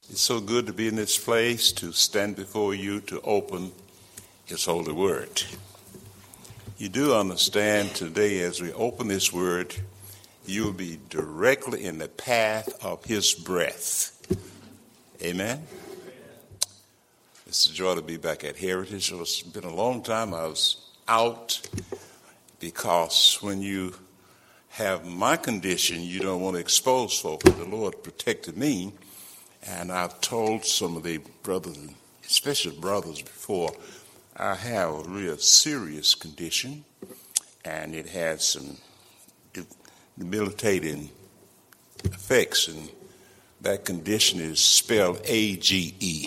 It's so good to be in this place, to stand before you, to open His holy word. You do understand today as we open this word, you'll be directly in the path of His breath. Amen? It's a joy to be back at Heritage. It's been a long time I was out because when you have my condition, you don't want to expose folks. The Lord protected me. And I've told some of the brothers, especially brothers before, I have a real serious condition, and it has some debilitating effects, and that condition is spelled AGE.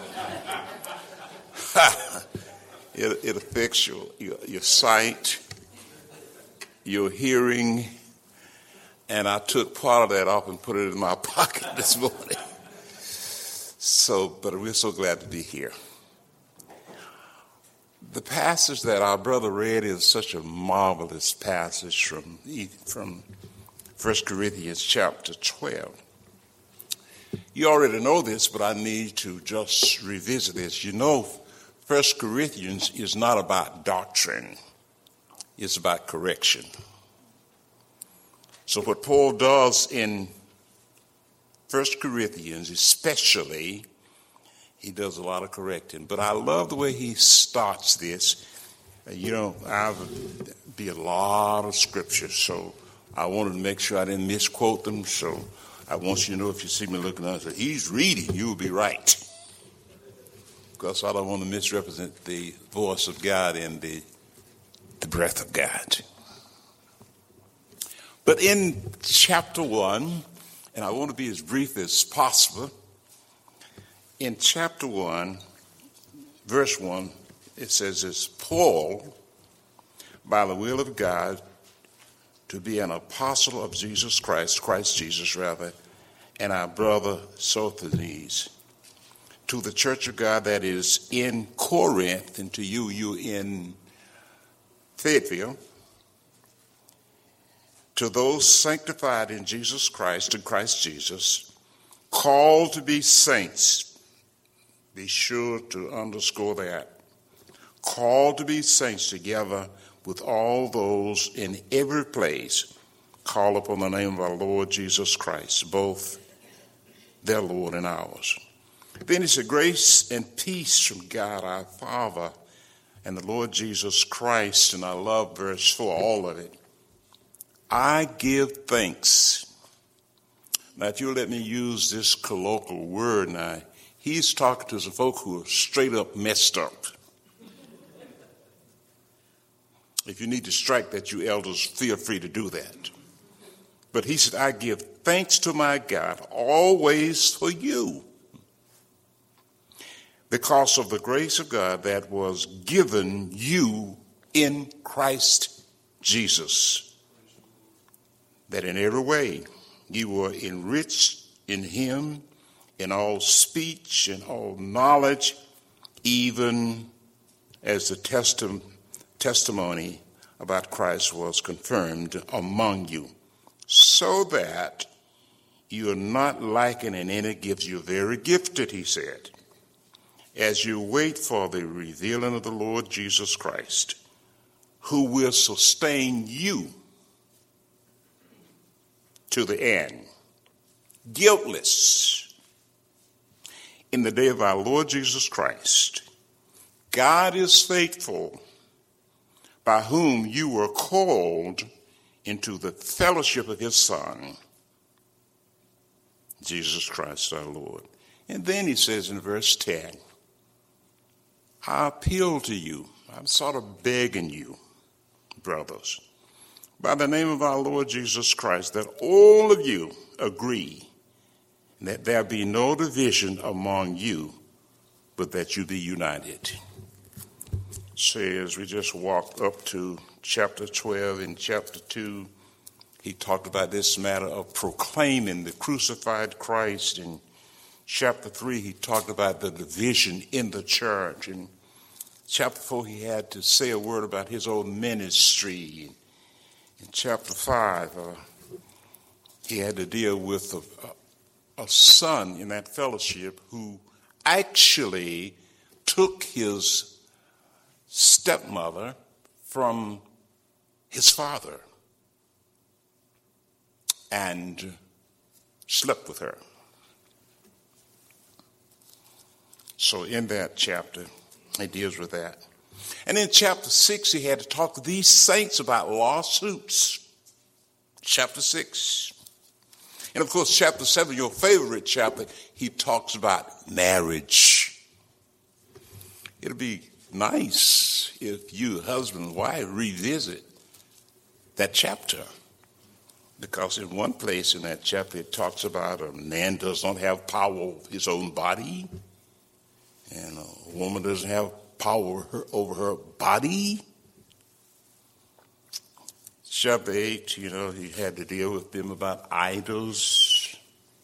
It affects your sight, your hearing, and I took part of that off and put it in my pocket this morning. But we're so glad to be here. The passage that our brother read is such a marvelous passage from 1 Corinthians chapter 12. You already know this, but I need to just revisit this. You know, 1 Corinthians is not about doctrine. It's about correction. So what Paul does in 1 Corinthians especially, he does a lot of correcting. But I love the way he starts this. I've be a lot of scriptures, so I wanted to make sure I didn't misquote them. So I want you to know if you see me looking at it, he's reading, you will be right. Because I don't want to misrepresent the voice of God and the breath of God. But in chapter 1, and I want to be as brief as possible. In chapter 1, verse 1, it says, "It's Paul, by the will of God, to be an apostle of Jesus Christ, Christ Jesus rather, and our brother Sosthenes, to the church of God that is in Corinth, and to you in Fayetteville, to those sanctified in Jesus Christ, in Christ Jesus, called to be saints." Be sure to underscore that. Called to be saints together with all those in every place call upon the name of our Lord Jesus Christ, both their Lord and ours. Then it's a grace and peace from God our Father and the Lord Jesus Christ. And I love verse 4, all of it. I give thanks. Now, if you'll let me use this colloquial word now, he's talking to some folk who are straight up messed up. If you need to strike that, you elders, feel free to do that. But he said, I give thanks to my God always for you, because of the grace of God that was given you in Christ Jesus, that in every way you were enriched in him in all speech and all knowledge, even as the testimony about Christ was confirmed among you, so that you are not lacking in any gifts. You're very gifted, he said, as you wait for the revealing of the Lord Jesus Christ, who will sustain you to the end, guiltless, in the day of our Lord Jesus Christ. God is faithful, by whom you were called into the fellowship of his Son, Jesus Christ our Lord. And then he says in verse 10, I appeal to you, I'm sort of begging you, brothers, by the name of our Lord Jesus Christ, that all of you agree, and that there be no division among you, but that you be united. So as we just walked up to chapter 12, in chapter 2, he talked about this matter of proclaiming the crucified Christ. In chapter 3, he talked about the division in the church. In chapter 4, he had to say a word about his own ministry. In chapter 5, he had to deal with a son in that fellowship who actually took his stepmother from his father and slept with her. So in that chapter, he deals with that. And in chapter 6, he had to talk to these saints about lawsuits. Chapter 6. And of course, chapter 7, your favorite chapter, he talks about marriage. It'll be nice if you, husband and wife, revisit that chapter. Because in one place in that chapter, it talks about a man does not have power over his own body, and a woman doesn't have power over her body. Chapter 8, he had to deal with them about idols.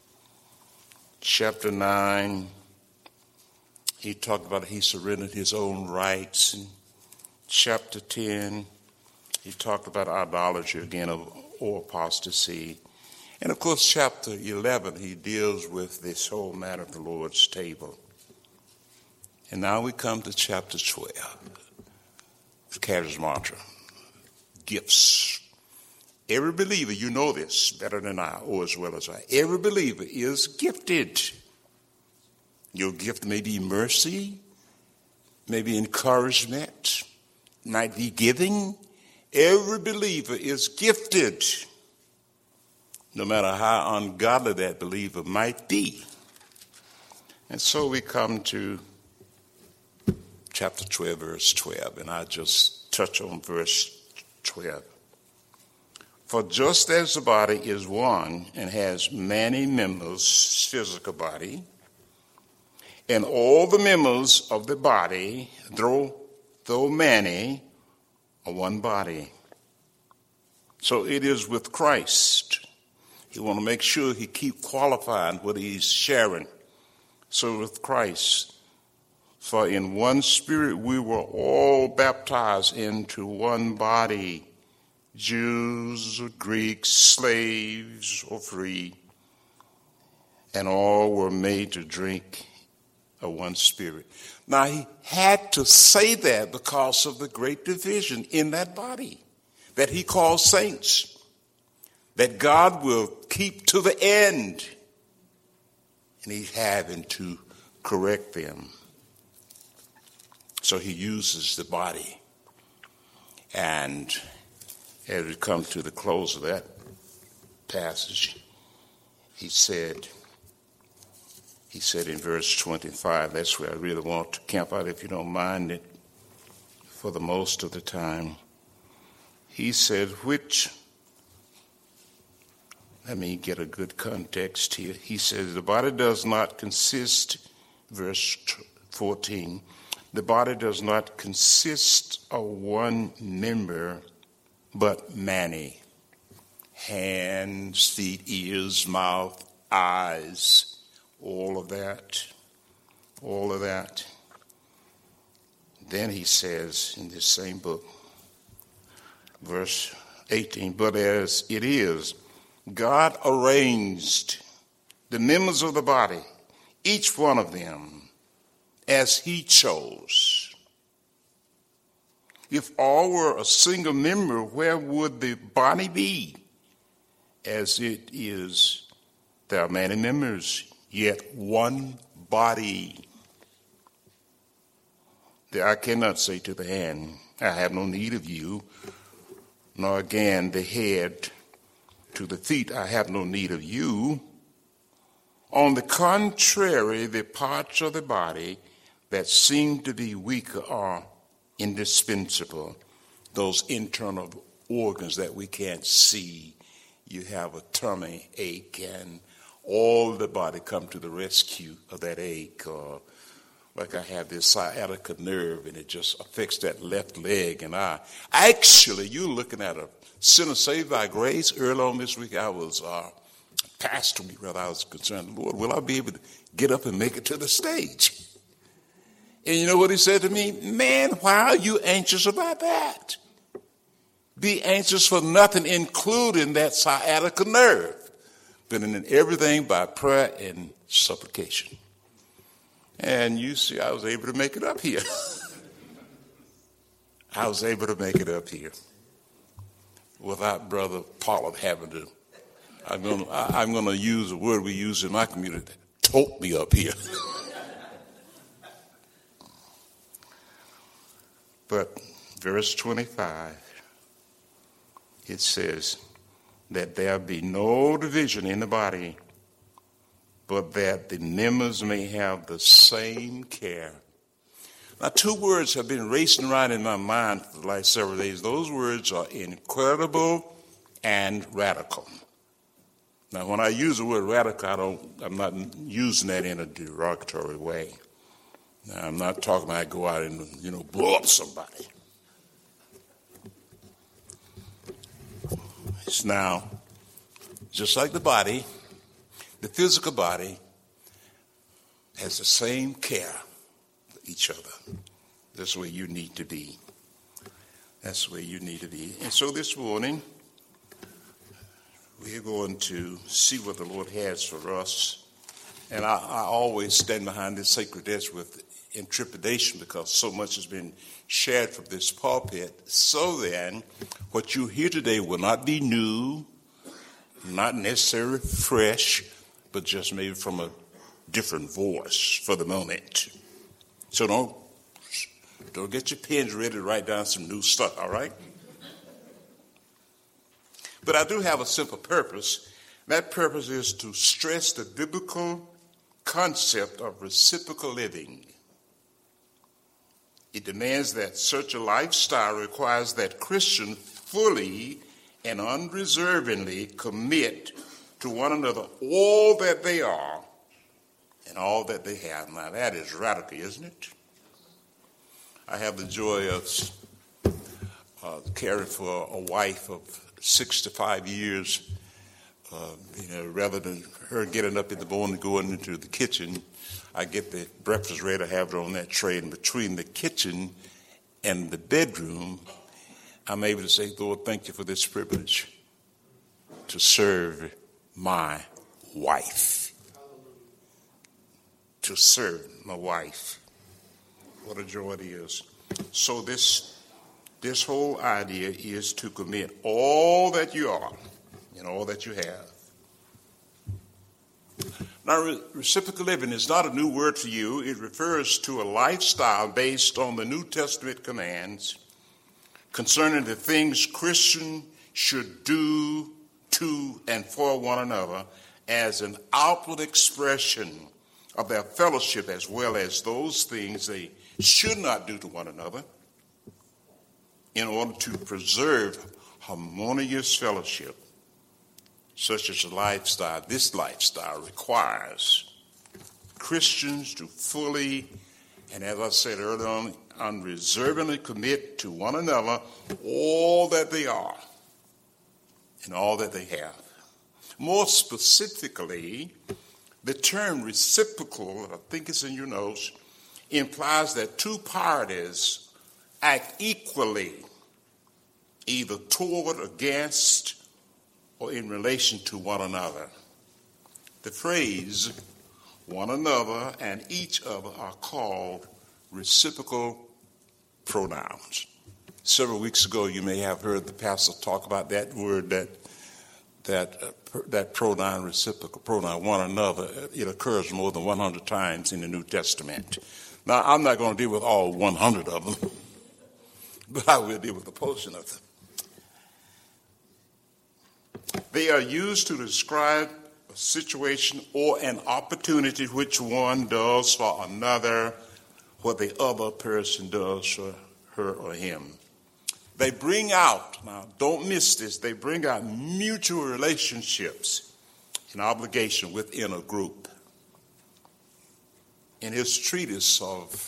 Chapter 9, he talked about he surrendered his own rights. And chapter 10, he talked about idolatry again or apostasy. And of course, chapter 11, he deals with this whole matter of the Lord's table. And now we come to chapter 12, charismata, gifts. Every believer, you know this better than I, or as well as I. Every believer is gifted. Your gift may be mercy, maybe encouragement, might be giving. Every believer is gifted, no matter how ungodly that believer might be. And so we come to chapter 12, verse 12, and I just touch on verse 12. For just as the body is one and has many members, physical body, and all the members of the body, though many, are one body. So it is with Christ. He want to make sure he keep qualifying what he's sharing. So with Christ, for in one spirit we were all baptized into one body, Jews or Greeks, slaves or free, and all were made to drink of one spirit. Now he had to say that because of the great division in that body that he calls saints, that God will keep to the end, and he's having to correct them. So he uses the body. And as we come to the close of that passage, he said in verse 25, that's where I really want to camp out, if you don't mind it, for the most of the time. He said, let me get a good context here. He says, the body does not consist, verse 14, the body does not consist of one member, but many. Hands, feet, ears, mouth, eyes, all of that. Then he says in this same book, verse 18, but as it is, God arranged the members of the body, each one of them, as he chose. If all were a single member, where would the body be? As it is, there are many members, yet one body. I cannot say to the hand, I have no need of you, nor again the head to the feet, I have no need of you. On the contrary, the parts of the body that seem to be weaker are indispensable. Those internal organs that we can't see. You have a tummy ache and all the body come to the rescue of that ache. Or like I have this sciatica nerve and it just affects that left leg. And actually, you're looking at a sinner saved by grace. Early on this week, I was pastoring, rather, I was concerned, Lord, will I be able to get up and make it to the stage? And you know what he said to me? Man, why are you anxious about that? Be anxious for nothing, including that sciatica nerve. but in everything by prayer and supplication. And you see, I was able to make it up here. I was able to make it up here without Brother Pollard having to. I'm going to use a word we use in my community, tote me up here. But verse 25, it says that there be no division in the body, but that the members may have the same care. Now, two words have been racing around in my mind for the last several days. Those words are incredible and radical. Now, when I use the word radical, I'm not using that in a derogatory way. Now, I'm not talking about I go out and, blow up somebody. It's now, just like the body, the physical body has the same care for each other. That's where you need to be. That's where you need to be. And so this morning, we're going to see what the Lord has for us. And I always stand behind this sacred desk with intrepidation because so much has been shared from this pulpit. So then, what you hear today will not be new, not necessarily fresh, but just maybe from a different voice for the moment. So don't get your pens ready to write down some new stuff, all right? But I do have a simple purpose. That purpose is to stress the biblical concept of reciprocal living. It demands that such a lifestyle requires that Christians fully and unreservedly commit to one another all that they are and all that they have. Now that is radical, isn't it? I have the joy of caring for a wife of 65 years. Rather than her getting up in the morning and going into the kitchen, I get the breakfast ready to have her on that tray. And between the kitchen and the bedroom, I'm able to say, Lord, thank you for this privilege to serve my wife. To serve my wife. What a joy it is. So this whole idea is to commit all that you are and all that you have. Now, reciprocal living is not a new word for you. It refers to a lifestyle based on the New Testament commands concerning the things Christians should do to and for one another as an outward expression of their fellowship, as well as those things they should not do to one another in order to preserve harmonious fellowship. Such as this lifestyle requires Christians to fully, and as I said earlier on, unreservedly commit to one another all that they are and all that they have. More specifically, the term reciprocal, I think it's in your notes, implies that two parties act equally, either toward, against, or in relation to one another. The phrase one another and each other are called reciprocal pronouns. Several weeks ago, you may have heard the pastor talk about that word, that pronoun, reciprocal pronoun, one another. It occurs more than 100 times in the New Testament. Now, I'm not going to deal with all 100 of them, but I will deal with a portion of them. They are used to describe a situation or an opportunity which one does for another, what the other person does for her or him. They bring out, now don't miss this, they bring out mutual relationships and obligation within a group. In his treatise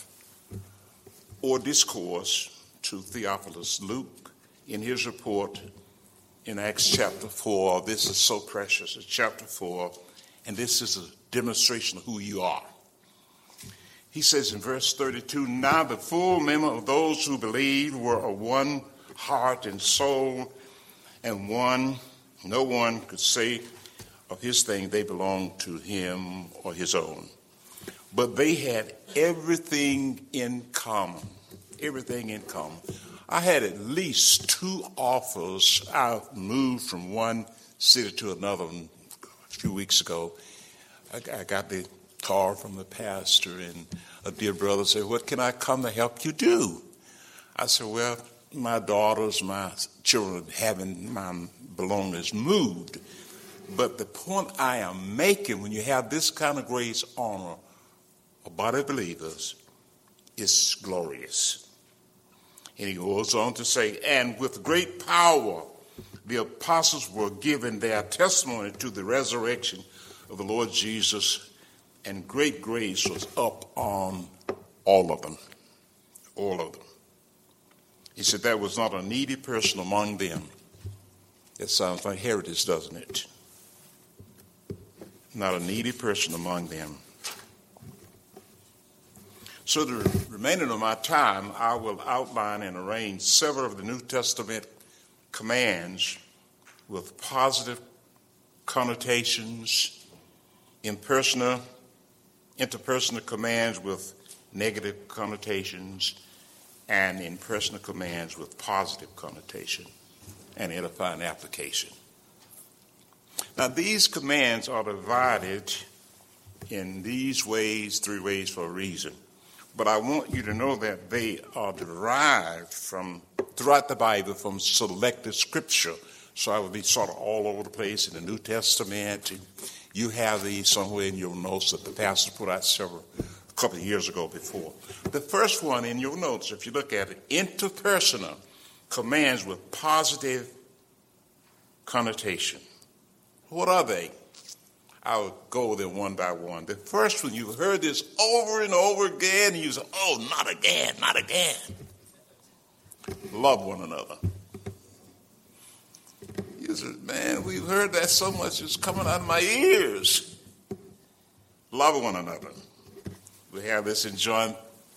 or discourse to Theophilus, Luke, in his report in Acts chapter 4, this is so precious, it's chapter 4, and this is a demonstration of who you are. He says in verse 32, now the full member of those who believed were of one heart and soul, and no one could say of his thing, they belonged to him or his own. But they had everything in common. Everything in common. I had at least 2 offers. I moved from one city to another a few weeks ago. I got the call from the pastor, and a dear brother said, "What can I come to help you do?" I said, "Well, my daughters, my children having my belongings moved. But the point I am making, when you have this kind of grace, honor, a body of believers, is glorious." And he goes on to say, "And with great power, the apostles were given their testimony to the resurrection of the Lord Jesus, and great grace was up on all of them." All of them. He said there was not a needy person among them. That sounds like heritage, doesn't it? Not a needy person among them. So the remainder of my time, I will outline and arrange several of the New Testament commands with positive connotations, interpersonal commands with negative connotations, and impersonal commands with positive connotation and edifying application. Now, these commands are divided in these ways, 3 ways for a reason. But I want you to know that they are derived from, throughout the Bible, from selected scripture. So I will be sort of all over the place in the New Testament. You have these somewhere in your notes that the pastor put out a couple of years ago before. The first one in your notes, if you look at it, interpersonal commands with positive connotation. What are they? I'll go there one by one. The first one, you've heard this over and over again, and you say, "Oh, not again, not again." Love one another. You say, "Man, we've heard that so much, it's coming out of my ears." Love one another. We have this in John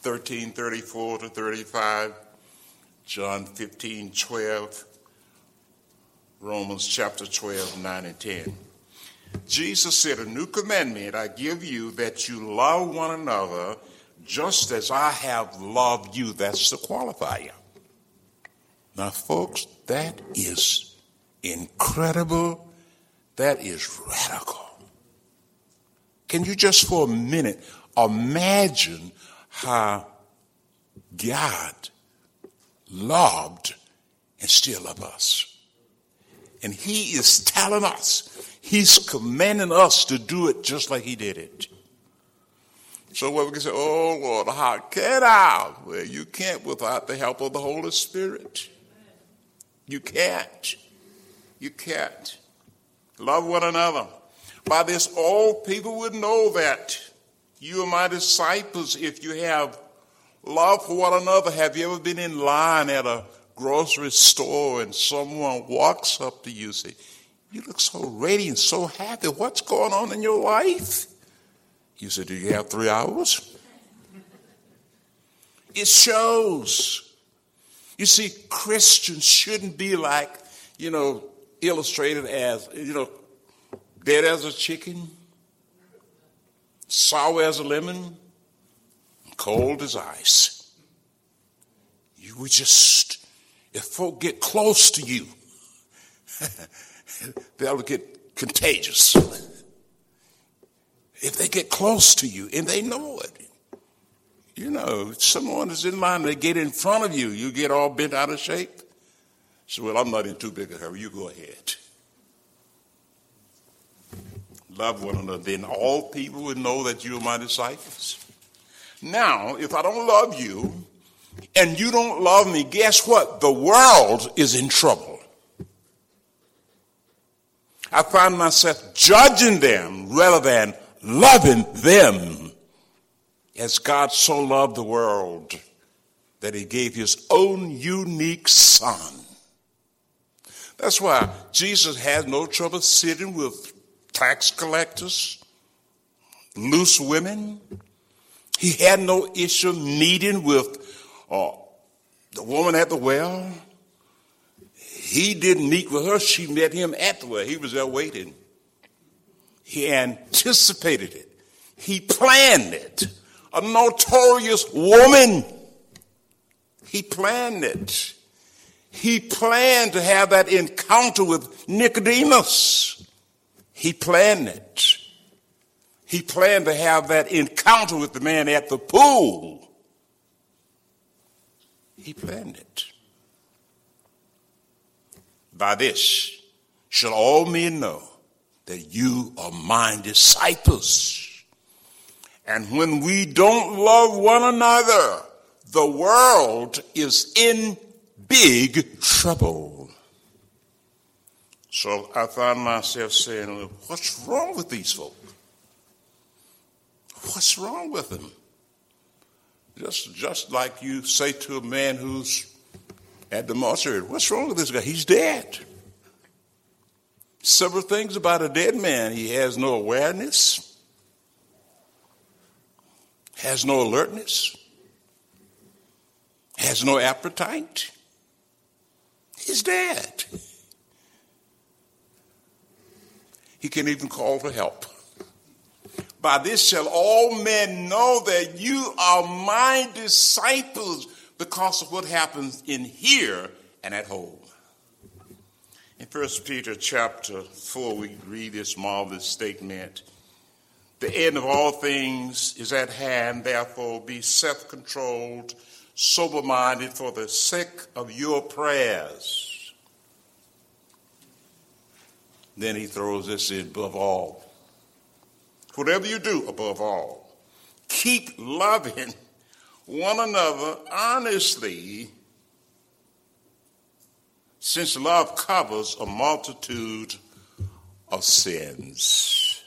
13:34-35, John 15:12, Romans chapter 12, 9 and 10. Jesus said, "A new commandment I give you, that you love one another just as I have loved you." That's the qualifier. Now, folks, that is incredible. That is radical. Can you just for a minute imagine how God loved and still loves us? And he is telling us, he's commanding us to do it just like he did it. So what we can say, "Oh Lord, how can I?" Well, you can't without the help of the Holy Spirit. You can't. You can't. Love one another. By this, all people would know that you are my disciples if you have love for one another. Have you ever been in line at a grocery store and someone walks up to you and says, "You look so radiant, so happy. What's going on in your life?" You say, "Do you have 3 hours?" It shows. You see, Christians shouldn't be like, illustrated as, dead as a chicken, sour as a lemon, cold as ice. If folk get close to you, they'll get contagious. If they get close to you and they know it. If someone is in line, they get in front of you, you get all bent out of shape. So, "Well, I'm not in too big a hurry, you go ahead." Love one another, then all people would know that you are my disciples. Now, if I don't love you and you don't love me, guess what? The world is in trouble. I find myself judging them rather than loving them, as God so loved the world that he gave his own unique son. That's why Jesus had no trouble sitting with tax collectors, loose women. He had no issue meeting with the woman at the well. He didn't meet with her. She met him at the well. He was there waiting. He anticipated it. He planned it. A notorious woman. He planned it. He planned to have that encounter with Nicodemus. He planned it. He planned to have that encounter with the man at the pool. He planned it. By this shall all men know that you are my disciples. And when we don't love one another, the world is in big trouble. So I found myself saying, what's wrong with these folk? What's wrong with them? Just like you say to a man who's at the mortuary, what's wrong with this guy? He's dead. Several things about a dead man. He has no awareness, has no alertness, has no appetite. He's dead. He can't even call for help. By this shall all men know that you are my disciples, because of what happens in here and at home. In 1 Peter chapter 4, we read this marvelous statement. The end of all things is at hand, therefore be self-controlled, sober-minded for the sake of your prayers. Then he throws this in, above all. Whatever you do, above all, keep loving one another honestly, since love covers a multitude of sins.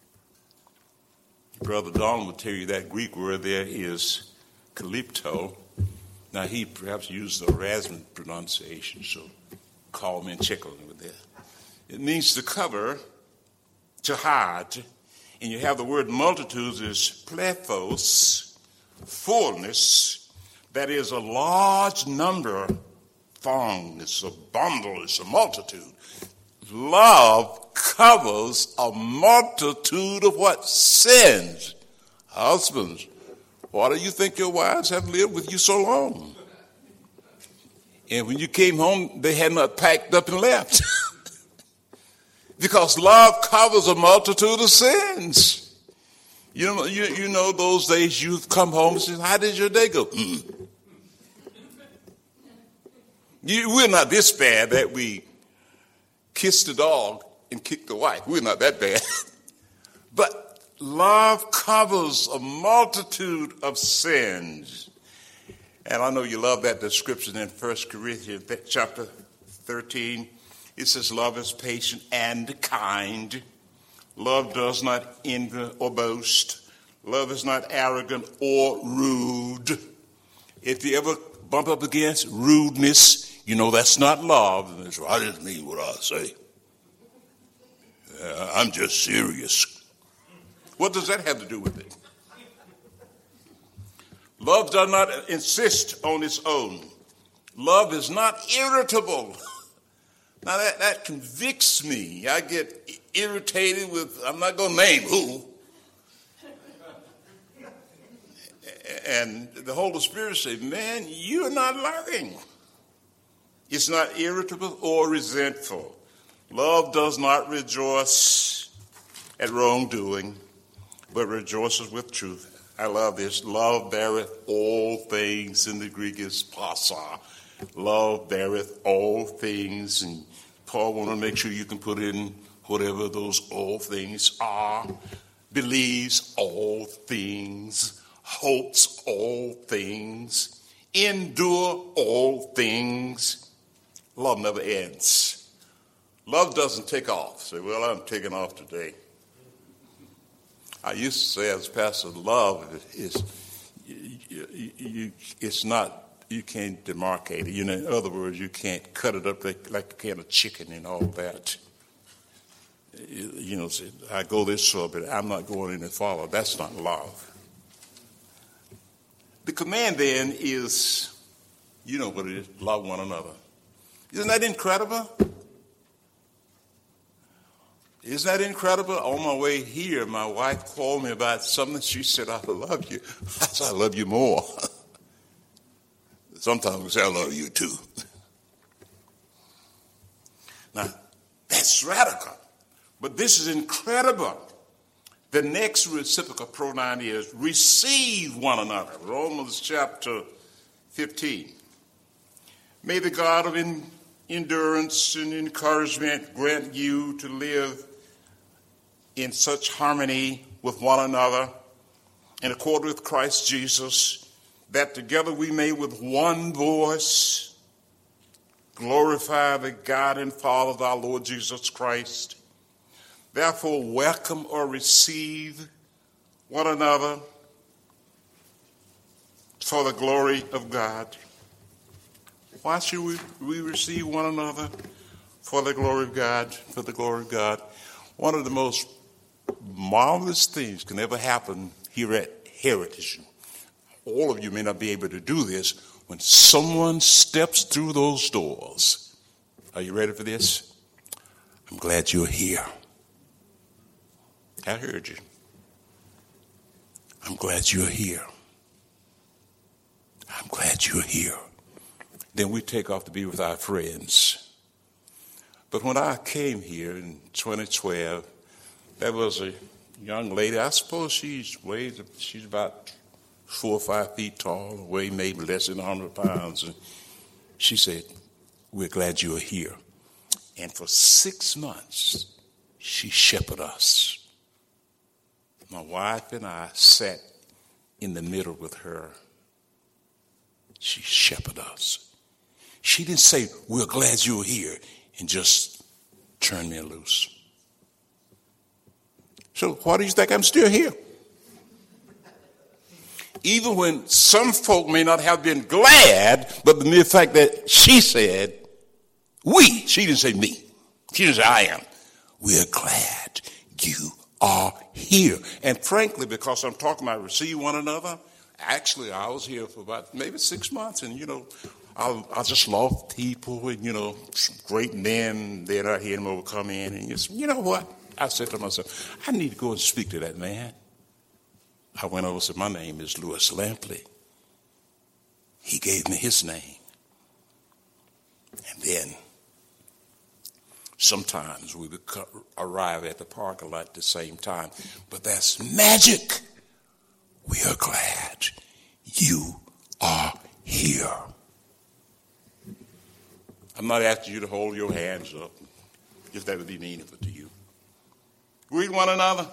Brother Don will tell you that Greek word there is kalypto. Now, he perhaps used the Erasmus pronunciation, so call me and check on him with that. It means to cover, to hide, and you have the word multitudes is plethos, fullness, that is a large number, thong, it's a bundle, it's a multitude. Love covers a multitude of what? Sins. Husbands, why do you think your wives have lived with you so long? And when you came home, they had not packed up and left. Because love covers a multitude of sins. You know those days you come home and say, how did your day go? We're not this bad that we kiss the dog and kick the wife. We're not that bad. But love covers a multitude of sins. And I know you love that description in 1 Corinthians chapter 13. It says, love is patient and kind. Love does not envy or boast. Love is not arrogant or rude. If you ever bump up against rudeness, you know that's not love. And I didn't mean what I say. I'm just serious. What does that have to do with it? Love does not insist on its own. Love is not irritable. Now that convicts me. I get irritated with, I'm not going to name who. And the Holy Spirit says, man, you're not loving. It's not irritable or resentful. Love does not rejoice at wrongdoing, but rejoices with truth. I love this. Love beareth all things. In the Greek is pasa. Love beareth all things. And Paul want to make sure you can put in whatever those all things are. Believes all things. Hopes all things. Endure all things. Love never ends. Love doesn't take off. Say, well, I'm taking off today. I used to say as pastor, love is, it's not, you can't demarcate it. In other words, you can't cut it up like a can of chicken and all that. I go this way, but I'm not going any farther. That's not love. The command then is, you know what it is, love one another. Isn't that incredible? Isn't that incredible? On my way here, my wife called me about something. She said, I love you. I said, I love you more. Sometimes we say, I love you too. Now, that's radical. But this is incredible. The next reciprocal pronoun is receive one another. Romans chapter 15. May the God of endurance and encouragement grant you to live in such harmony with one another in accord with Christ Jesus, that together we may with one voice glorify the God and Father of our Lord Jesus Christ. Therefore, welcome or receive one another for the glory of God. Why should we receive one another? For the glory of God, for the glory of God. One of the most marvelous things can ever happen here at Heritage. All of you may not be able to do this when someone steps through those doors. Are you ready for this? I'm glad you're here. I heard you. I'm glad you're here. I'm glad you're here. Then we take off to be with our friends. But when I came here in 2012, there was a young lady. I suppose she's about 4 or 5 feet tall, weighed maybe less than 100 pounds. And she said, we're glad you're here. And for 6 months, she shepherded us. My wife and I sat in the middle with her. She shepherded us. She didn't say, we're glad you're here, and just turn me loose. So why do you think I'm still here? Even when some folk may not have been glad, but the mere fact that she said, she didn't say me. She didn't say I am. We're glad you are here. And frankly, because I'm talking about receive one another, actually I was here for about maybe 6 months, and I just lost people, and some great men, then I hear them over come in, and you know what? I said to myself, I need to go and speak to that man. I went over and said, my name is Louis Lampley. He gave me his name. And then sometimes we would arrive at the parking lot at the same time. But that's magic. We are glad you are here. I'm not asking you to hold your hands up, if that would be meaningful to you. Greet one another.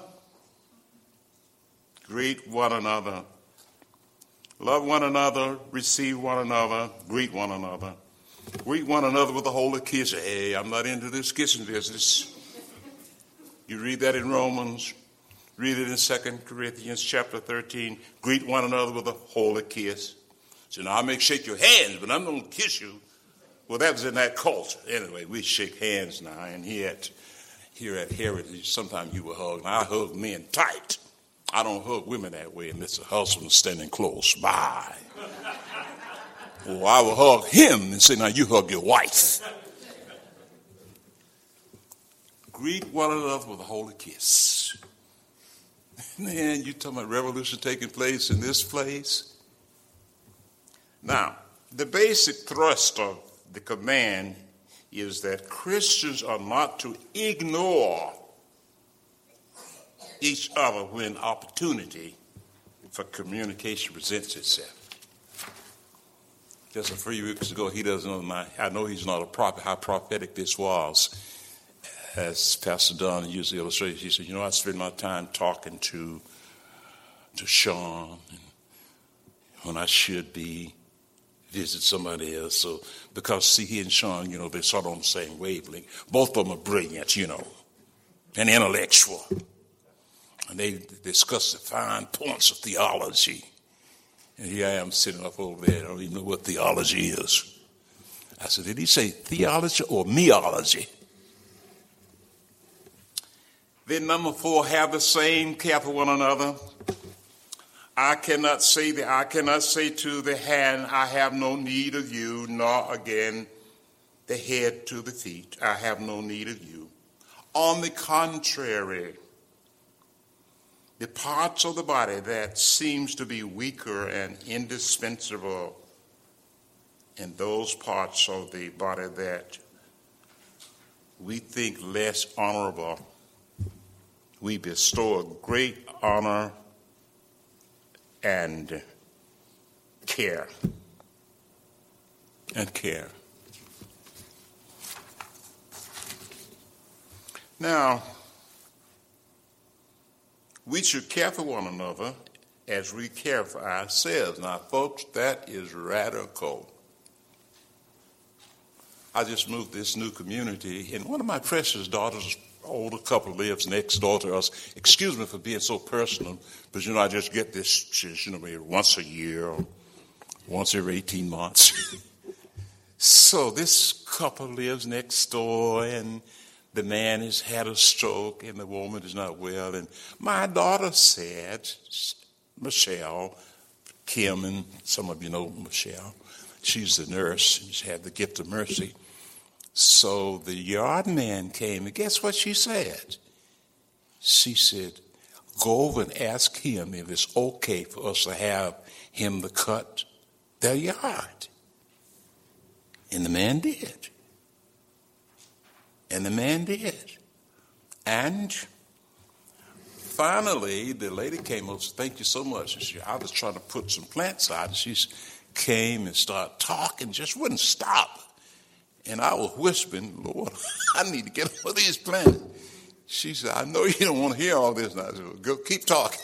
Greet one another. Love one another. Receive one another. Greet one another. Greet one another with a holy kiss. Hey, I'm not into this kissing business. You read that in Romans. Read it in 2 Corinthians chapter 13. Greet one another with a holy kiss. So now I may shake your hands, but I'm going to kiss you. Well, that was in that culture. Anyway, we shake hands now. And here at Heritage, sometimes you will hug. Now, I hug men tight. I don't hug women that way unless the husband is standing close by. Well, I will hug him and say, now you hug your wife. Greet one another with a holy kiss. Man, you talking about revolution taking place in this place? Now, the basic thrust of the command is that Christians are not to ignore each other when opportunity for communication presents itself. Just a few weeks ago, he doesn't know I know he's not a prophet, how prophetic this was. As Pastor Don used the illustration, he said, I spend my time talking to Sean when I should be visit somebody else. So, because see, he and Sean, they're sort of on the same wavelength. Both of them are brilliant, and intellectual. And they discuss the fine points of theology. And here I am sitting up over there. I don't even know what theology is. I said, did he say theology or meology? Then number 4, have the same care for one another. I cannot say to the hand, I have no need of you, nor again the head to the feet, I have no need of you. On the contrary, the parts of the body that seems to be weaker and indispensable, and those parts of the body that we think less honorable, we bestow a great honor and care. Now, we should care for one another as we care for ourselves. Now, folks, that is radical. I just moved to this new community, and one of my precious daughters, older couple, lives next door to us. Excuse me for being so personal, but I just get this, maybe once a year or once every 18 months. So this couple lives next door, and the man has had a stroke, and the woman is not well. And my daughter said, Michelle, Kim, and some of you know Michelle, she's the nurse. She's had the gift of mercy. So the yard man came, and guess what she said? She said, go over and ask him if it's okay for us to have him to cut their yard. And the man did. And finally, the lady came over, said, thank you so much. And I was trying to put some plants out, and she came and started talking, just wouldn't stop. And I was whispering, Lord, I need to get one of these plants. She said, I know you don't want to hear all this. And I said, well, go keep talking.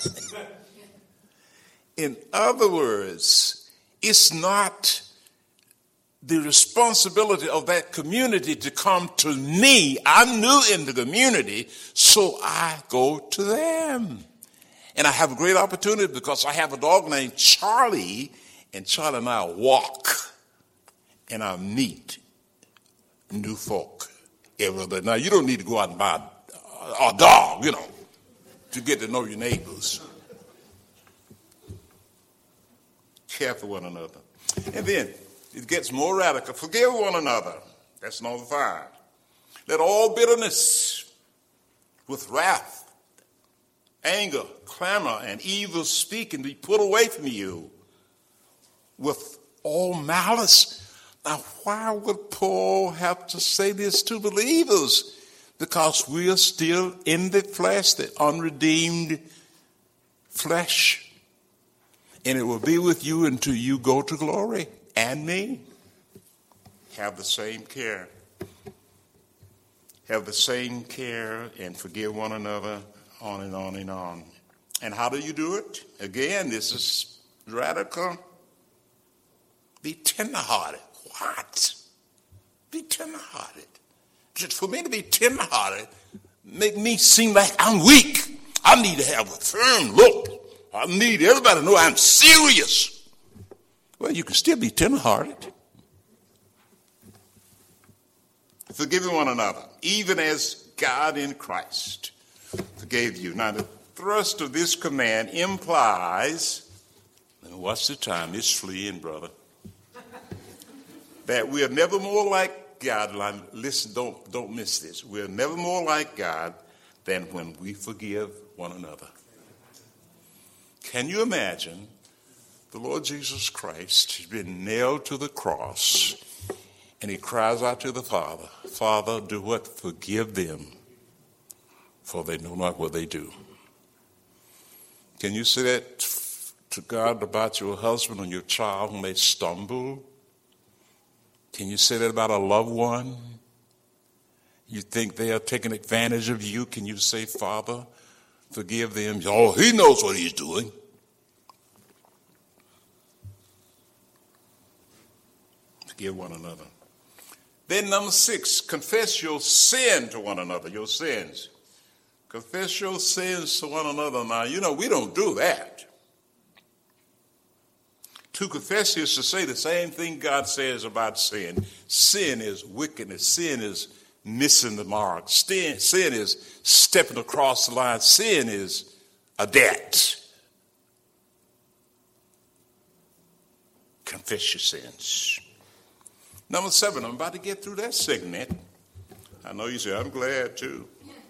In other words, it's not the responsibility of that community to come to me. I'm new in the community, so I go to them. And I have a great opportunity because I have a dog named Charlie, and Charlie and I walk, and I meet new folk every day. Now, you don't need to go out and buy a dog, to get to know your neighbors. Care for one another. And then it gets more radical. Forgive one another. That's number 5. Let all bitterness with wrath, anger, clamor, and evil speaking be put away from you with all malice. Now, why would Paul have to say this to believers? Because we are still in the flesh, the unredeemed flesh. And it will be with you until you go to glory. And me. Have the same care. Have the same care and forgive one another, on and on and on. And how do you do it? Again, this is radical. Be tenderhearted. What? Be tenderhearted. Just for me to be tenderhearted, make me seem like I'm weak. I need to have a firm look. I need everybody to know I'm serious. Well, you can still be tenderhearted. Forgiving one another, even as God in Christ forgave you. Now, the thrust of this command implies, and what's the time? It's fleeing, brother. That we are never more like God. Listen, don't miss this. We are never more like God than when we forgive one another. Can you imagine the Lord Jesus Christ has been nailed to the cross, and he cries out to the Father, Father, do what? Forgive them, for they know not what they do. Can you say that to God about your husband or your child when they stumble? Can you say that about a loved one? You think they are taking advantage of you? Can you say, Father, forgive them? Oh, he knows what he's doing. Forgive one another. Then number 6, confess your sin to one another, your sins. Confess your sins to one another. Now, we don't do that. To confess is to say the same thing God says about sin. Sin is wickedness. Sin is missing the mark. Sin is stepping across the line. Sin is a debt. Confess your sins. Number 7, I'm about to get through that segment. I know you say, I'm glad too.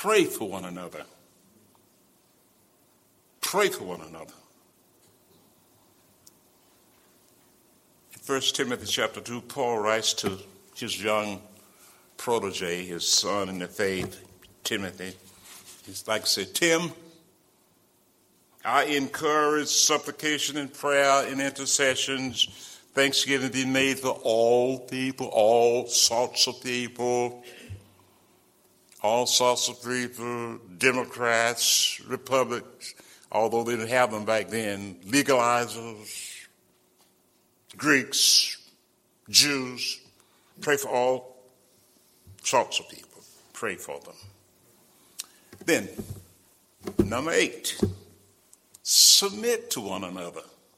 pray for one another. Pray for one another. In 1 Timothy chapter 2, Paul writes to his young protege, his son in the faith, Timothy. He's like to say, Tim, I encourage supplication and prayer and intercessions, thanksgiving be made for all people, all sorts of people, Democrats, Republicans, although they didn't have them back then, legalizers, Greeks, Jews. Pray for all sorts of people. Pray for them. Then, number 8, submit to one another.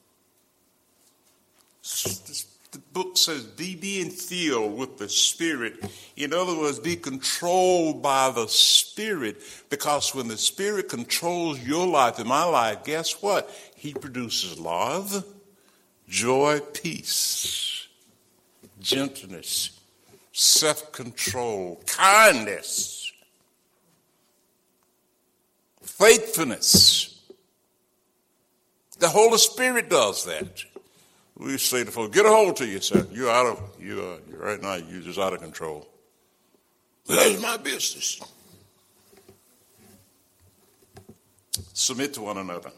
The book says, be being filled with the Spirit. In other words, be controlled by the Spirit. Because when the Spirit controls your life and my life, guess what? He produces love, joy, peace, gentleness, self-control, kindness, faithfulness. The Holy Spirit does that. We say to folks, get a hold to yourself. You're right now, you're just out of control. Well, that's my business. Submit to one another.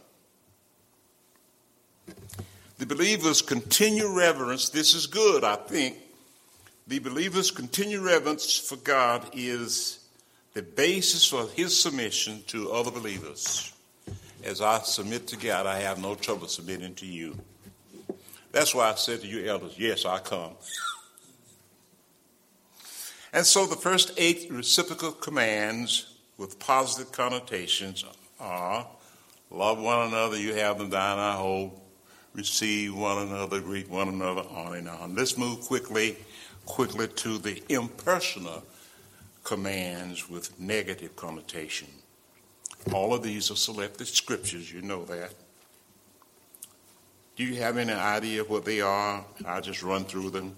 The believer's continued reverence, this is good, I think. The believer's continued reverence for God is the basis for his submission to other believers. As I submit to God, I have no trouble submitting to you. That's why I said to you elders, yes, I come. And so the first 8 reciprocal commands with positive connotations are love one another, you have them, thine I hold, receive one another, greet one another, on and on. Let's move quickly to the impersonal commands with negative connotation. All of these are selected scriptures, you know that. Do you have any idea what they are? I'll just run through them.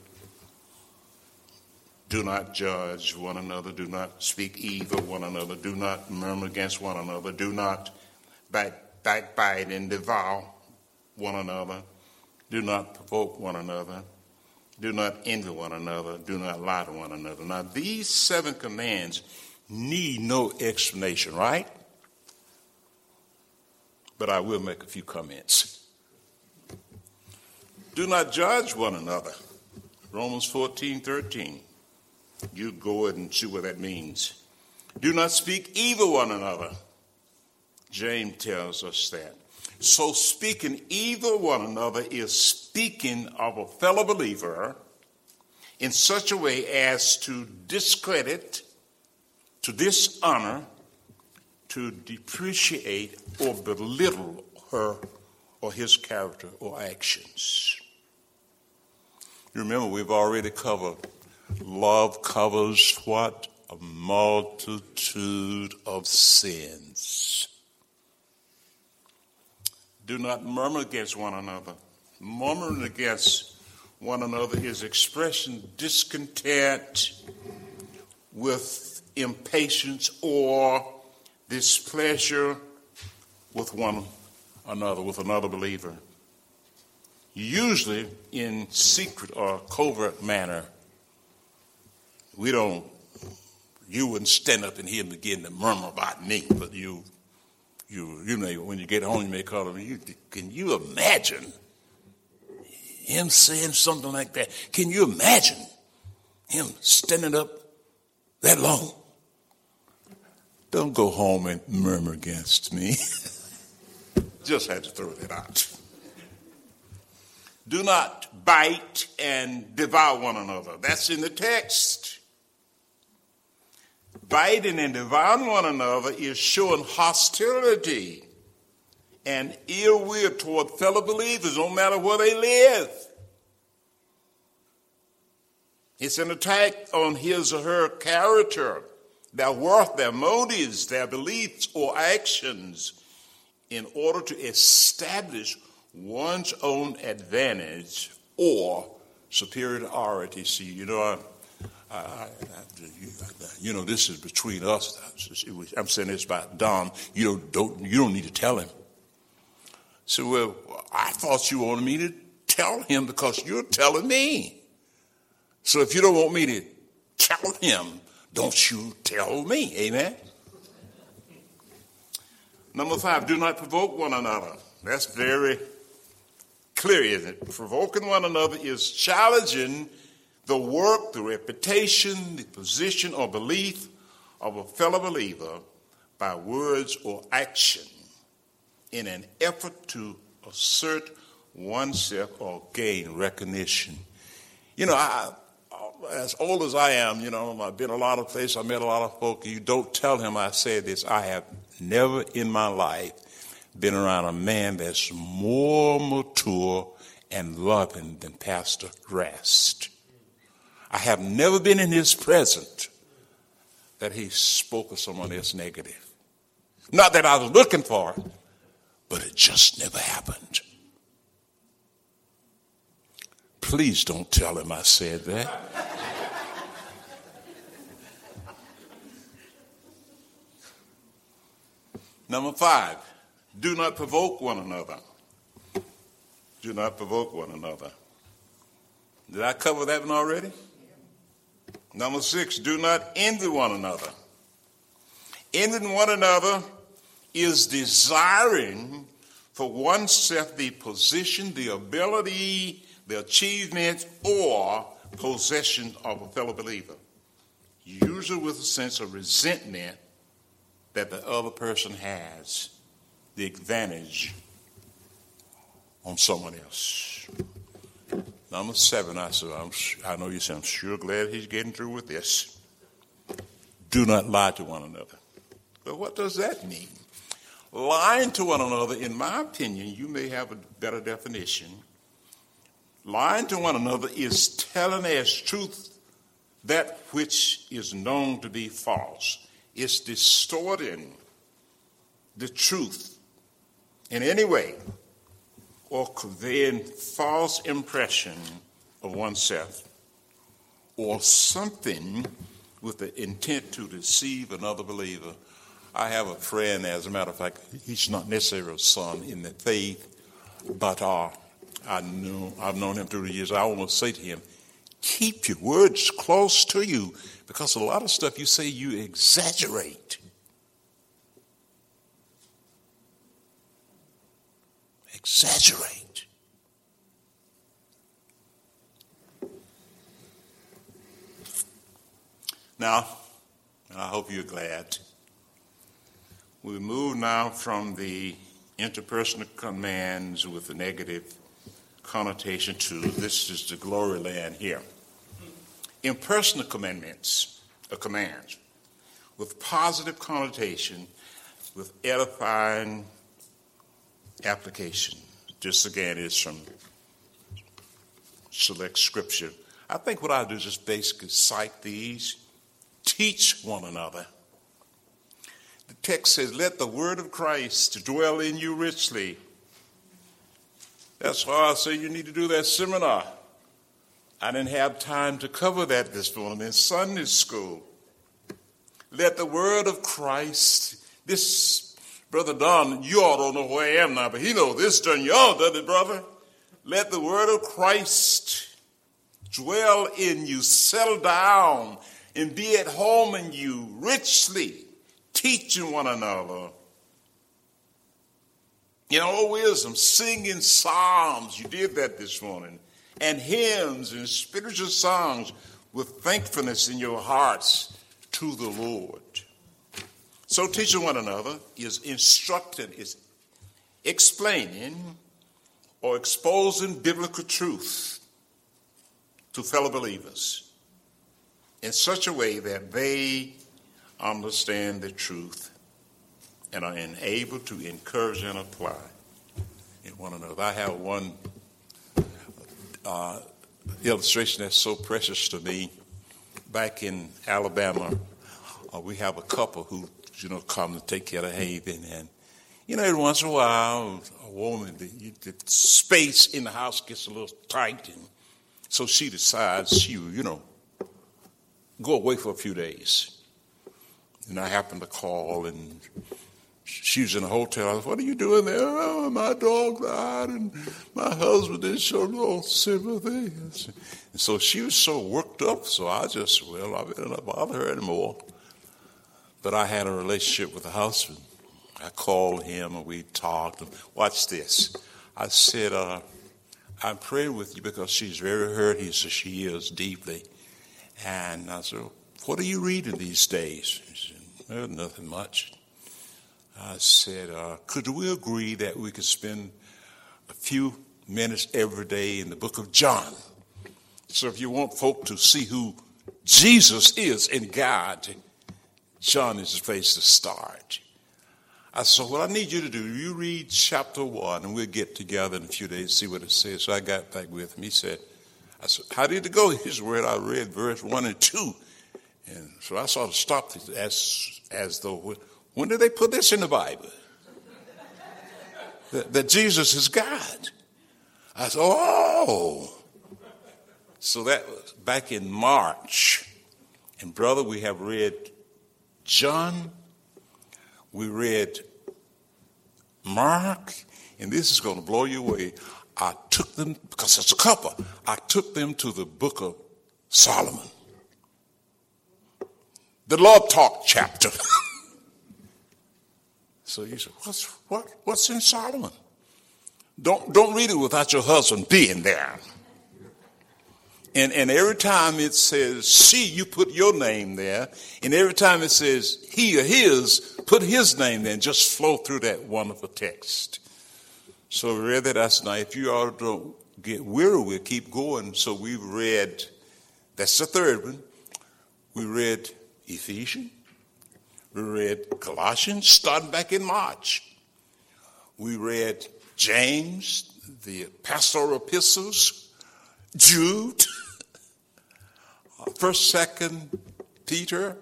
Do not judge one another. Do not speak evil of one another. Do not murmur against one another. Do not backbite and devour one another. Do not provoke one another. Do not envy one another. Do not lie to one another. Now, these 7 commands need no explanation, right? But I will make a few comments. Do not judge one another. Romans 14:13. You go ahead and see what that means. Do not speak evil one another. James tells us that. So speaking evil one another is speaking of a fellow believer in such a way as to discredit, to dishonor, to depreciate or belittle her or his character or actions. You remember we've already covered love covers what? A multitude of sins. Do not murmur against one another. Murmuring against one another is expressing discontent with impatience or displeasure with one another, with another believer. Usually in secret or covert manner. You wouldn't stand up in here and begin to murmur about me, but you know, when you get home, you may call him. Can you imagine him saying something like that? Can you imagine him standing up that long? Don't go home and murmur against me. Just had to throw that out. Do not bite and devour one another. That's in the text. Biting and devouring one another is showing hostility and ill will toward fellow believers, no matter where they live. It's an attack on his or her character, their worth, their motives, their beliefs or actions in order to establish one's own advantage or superiority. See, This is between us. I'm saying this about Don. You don't need to tell him. So, well, I thought you wanted me to tell him because you're telling me. So if you don't want me to tell him, don't you tell me. Amen? Number 5, do not provoke one another. That's very clear, isn't it? Provoking one another is challenging the work, the reputation, the position or belief of a fellow believer by words or action in an effort to assert oneself or gain recognition. As old as I am, I've been a lot of places, I met a lot of folk. You don't tell him I said this. I have never in my life been around a man that's more mature and loving than Pastor Rast. I have never been in his presence that he spoke of someone else negative. Not that I was looking for it, but it just never happened. Please don't tell him I said that. Number 5, do not provoke one another. Do not provoke one another. Did I cover that one already? Number 6, do not envy one another. Envying one another is desiring for oneself the position, the ability, the achievement, or possession of a fellow believer, usually with a sense of resentment that the other person has the advantage on someone else. Number 7, I know you say, I'm sure glad he's getting through with this. Do not lie to one another. But what does that mean? Lying to one another, in my opinion, you may have a better definition. Lying to one another is telling as truth that which is known to be false. It's distorting the truth in any way or conveying false impression of oneself or something with the intent to deceive another believer. I have a friend, as a matter of fact, he's not necessarily a son in the faith, but I've known him through the years. I want to say to him, keep your words close to you, because a lot of stuff you say, you exaggerate. Exaggerate. Now, I hope you're glad. We move now from the interpersonal commands with the negative connotation to this is the glory land here. Impersonal commandments or commands with positive connotation, with edifying application. This again is from select scripture. I think what I do is just basically cite these, teach one another. The text says, let the word of Christ dwell in you richly. That's why I say you need to do that seminar. I didn't have time to cover that this morning in Sunday school. Let the word of Christ, this, Brother Don, you all don't know who I am now, but he knows this done y'all, doesn't it, brother? Let the word of Christ dwell in you, settle down, and be at home in you richly, teaching one another. In all wisdom, singing psalms, you did that this morning, and hymns and spiritual songs with thankfulness in your hearts to the Lord. So teaching one another is instructing, is explaining or exposing biblical truth to fellow believers in such a way that they understand the truth and are enabled to encourage and apply in one another. I have one illustration that's so precious to me. Back in Alabama, we have a couple who, come to take care of Haven. And, every once in a while, a woman, the space in the house gets a little tight. And so she decides she, go away for a few days. And I happened to call, and she was in a hotel. I said, what are you doing there? Oh, my dog died, and my husband didn't show no sympathy. And so she was so worked up, so I better not bother her anymore. But I had a relationship with the husband. I called him, and we talked. Watch this. I said, I'm praying with you because she's very hurt. He said, she is deeply. And I said, what are you reading these days? He said, nothing much. I said, could we agree that we could spend a few minutes every day in the book of John? So if you want folk to see who Jesus is in God, John is the place to start. I said, what I need you to do, you read chapter 1, and we'll get together in a few days and see what it says. So I got back with him. I said, how did it go? He said, I read verse 1 and 2. And so I sort of stopped it as though, when did they put this in the Bible? that Jesus is God. I said, oh. So that was back in March. And brother, we have read John, we read Mark, and this is going to blow you away. I took them, because it's a couple, I took them to the book of Solomon. The Love Talk chapter. So you say, what's in Solomon? Don't read it without your husband being there. And every time it says she, you put your name there. And every time it says he or his, put his name there and just flow through that wonderful text. So we read that last night. If you all don't get weary, we'll keep going. So we read, that's the third one. We read Ephesians. We read Colossians, starting back in March. We read James, the pastoral epistles, Jude, 1st, 2nd Peter,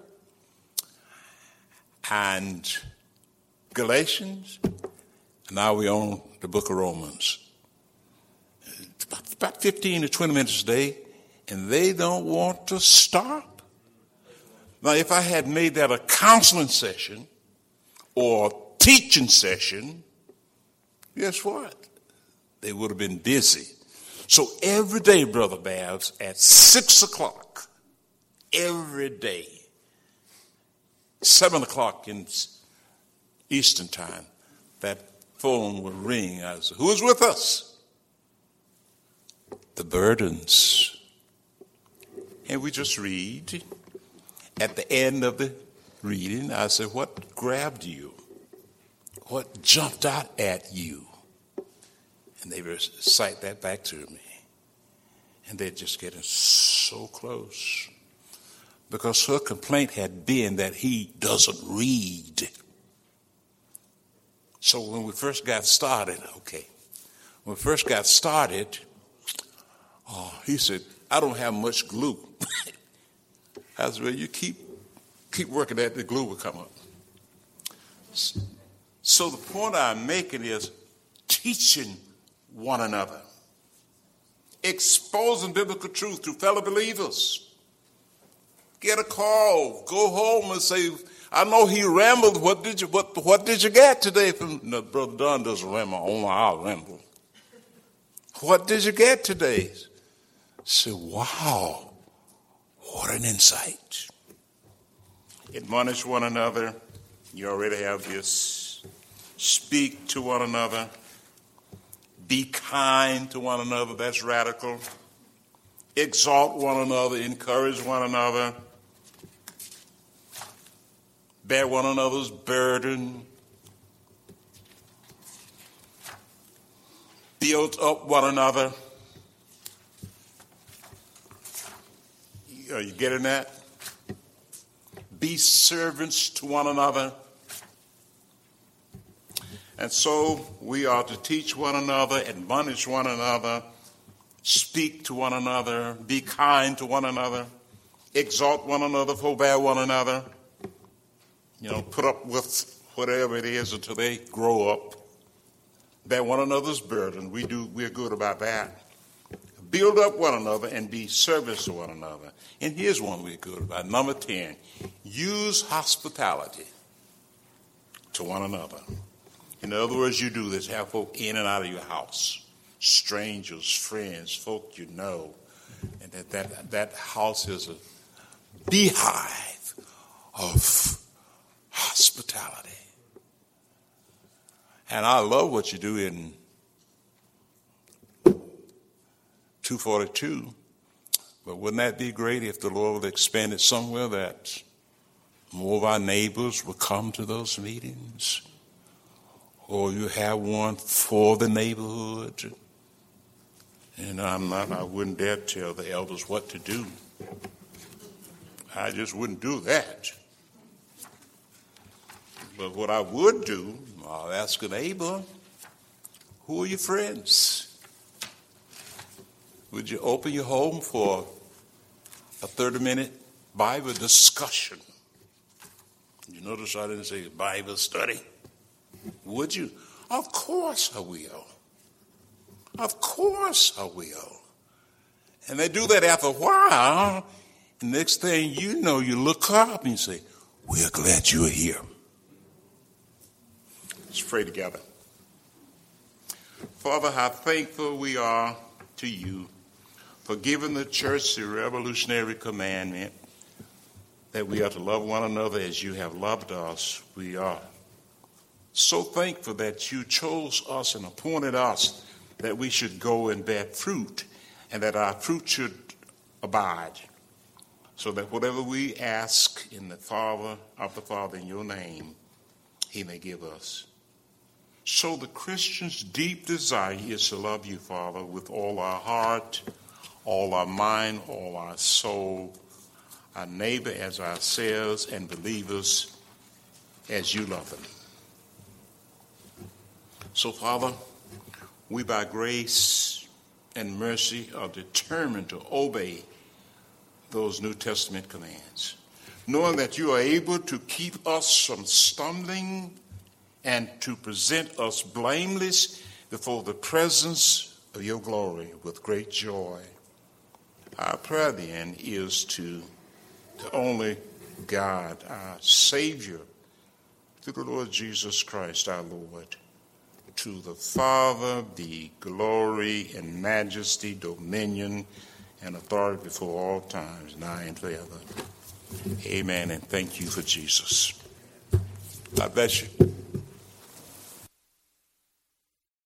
and Galatians. And now we're on the book of Romans. About 15 to 20 minutes a day, and they don't want to stop. Now, if I had made that a counseling session or teaching session, guess what? They would have been busy. So every day, Brother Babs, at 6 o'clock, every day, 7 o'clock in Eastern time, that phone would ring. I said, who is with us? The Burdens. And we just read. At the end of the reading, I said, what grabbed you? What jumped out at you? And they recite that back to me. And they're just getting so close. Because her complaint had been that he doesn't read. So when we first got started, he said, I don't have much glue. I said, well, you keep working at it, the glue will come up. So the point I'm making is teaching one another, exposing biblical truth to fellow believers. Get a call, go home and say, I know he rambled. What did you get today from? No, Brother Don doesn't ramble. Only I'll ramble. What did you get today? Say, wow. What an insight. Admonish one another. You already have this. Speak to one another. Be kind to one another. That's radical. Exalt one another. Encourage one another. Bear one another's burden. Build up one another. Are you getting that? Be servants to one another. And so we are to teach one another, admonish one another, speak to one another, be kind to one another, exalt one another, forbear one another. Put up with whatever it is until they grow up. Bear one another's burden. We're good about that. build up one another, and be service to one another. And here's one we're good about. Number 10, use hospitality to one another. In other words, you do this, have folk in and out of your house, strangers, friends, folk you know, and that house is a beehive of hospitality. And I love what you do in 242, but wouldn't that be great if the Lord would expand it somewhere that more of our neighbors would come to those meetings? Or you have one for the neighborhood? And I wouldn't dare tell the elders what to do. I just wouldn't do that. But what I would do, I'll ask a neighbor, who are your friends? Would you open your home for a 30-minute Bible discussion? You notice I didn't say Bible study. Would you? Of course I will. Of course I will. And they do that after a while. The next thing you know, you look up and you say, we're glad you're here. Let's pray together. Father, how thankful we are to you for giving the church the revolutionary commandment that we are to love one another as you have loved us. We are so thankful that you chose us and appointed us that we should go and bear fruit and that our fruit should abide, so that whatever we ask in the Father in your name, he may give us. So the Christian's deep desire is to love you, Father, with all our heart, all our mind, all our soul, our neighbor as ourselves, and believers as you love them. So, Father, we by grace and mercy are determined to obey those New Testament commands, knowing that you are able to keep us from stumbling and to present us blameless before the presence of your glory with great joy. Our prayer then is to the only God, our Savior, through the Lord Jesus Christ, our Lord. To the Father be glory and majesty, dominion, and authority before all times, now and forever. Amen, and thank you for Jesus. God bless you.